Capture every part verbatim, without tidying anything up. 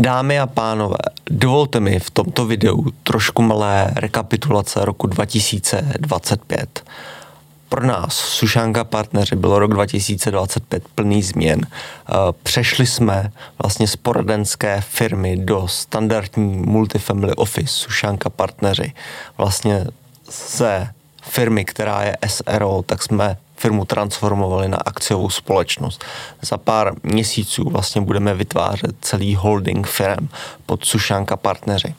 Dámy a pánové, dovolte mi v tomto videu trošku malé rekapitulace roku dva tisíce dvacet pět. Pro nás, Sušanka partneři, byl rok dva tisíce dvacet pět plný změn. Přešli jsme vlastně z poradenské firmy do standardní multifamily office Sušanka partneři. Vlastně ze firmy, která je S R O, tak jsme firmu transformovali na akciovou společnost. Za pár měsíců vlastně budeme vytvářet celý holding firm pod Sušanka partneři.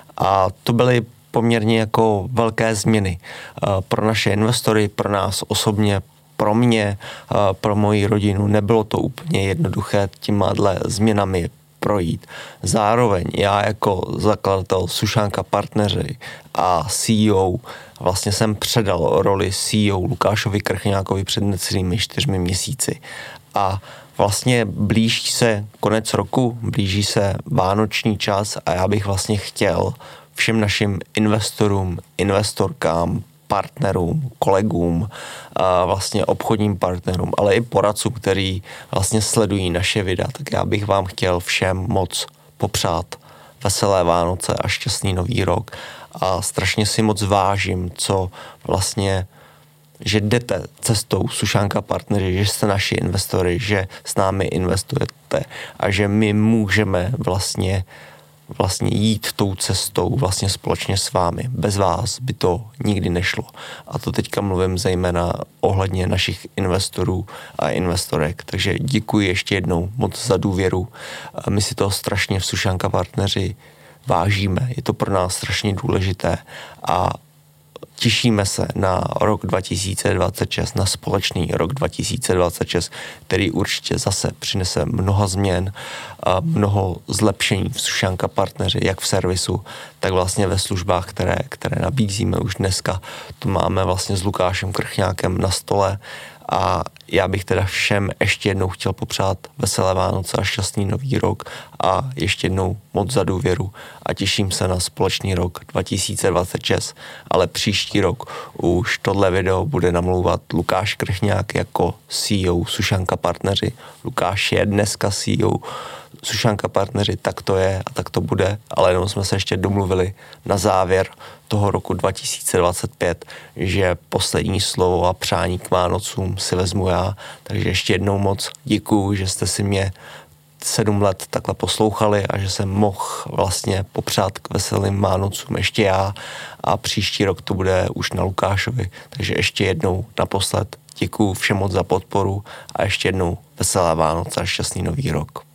A to byly poměrně jako velké změny pro naše investory, pro nás osobně, pro mě, pro moji rodinu. Nebylo to úplně jednoduché těma změnami projít. Zároveň já jako zakladatel Sušanka partneři a C E O vlastně jsem předal roli C E O Lukášovi Krchňákovi před necelými čtyřmi měsíci. A vlastně blíží se konec roku, blíží se vánoční čas a já bych vlastně chtěl všem našim investorům, investorkám, partnerům, kolegům, a vlastně obchodním partnerům, ale i poradcům, který vlastně sledují naše videa, tak já bych vám chtěl všem moc popřát veselé Vánoce a šťastný nový rok a strašně si moc vážím, co vlastně, že jdete cestou Sušanka partneři, že jste naši investory, že s námi investujete a že my můžeme vlastně vlastně jít tou cestou vlastně společně s vámi. Bez vás by to nikdy nešlo. A to teďka mluvím zejména ohledně našich investorů a investorek. Takže děkuji ještě jednou moc za důvěru. My si to strašně v Sušanka partneři vážíme. Je to pro nás strašně důležité a těšíme se na rok dva tisíce dvacet šest, na společný rok dva tisíce dvacet šest, který určitě zase přinese mnoho změn, a mnoho zlepšení v Sušanka partneři, jak v servisu, tak vlastně ve službách, které, které nabízíme už dneska. To máme vlastně s Lukášem Krchňákem na stole a já bych teda všem ještě jednou chtěl popřát veselé Vánoce a šťastný nový rok a ještě jednou moc za důvěru a těším se na společný rok dva tisíce dvacet šest, ale příští rok už tohle video bude namlouvat Lukáš Krchňák jako C E O Sušanka partneři. Lukáš je dneska C E O Sušanka partneři, tak to je a tak to bude, ale jenom jsme se ještě domluvili na závěr toho roku dva tisíce dvacet pět, že poslední slovo a přání k Vánocům si vezmu já, takže ještě jednou moc děkuju, že jste si mě sedm let takhle poslouchali a že jsem mohl vlastně popřát k veselým Vánocům ještě já a příští rok to bude už na Lukášovi, takže ještě jednou naposled děkuju všem moc za podporu a ještě jednou veselé Vánoce a šťastný nový rok.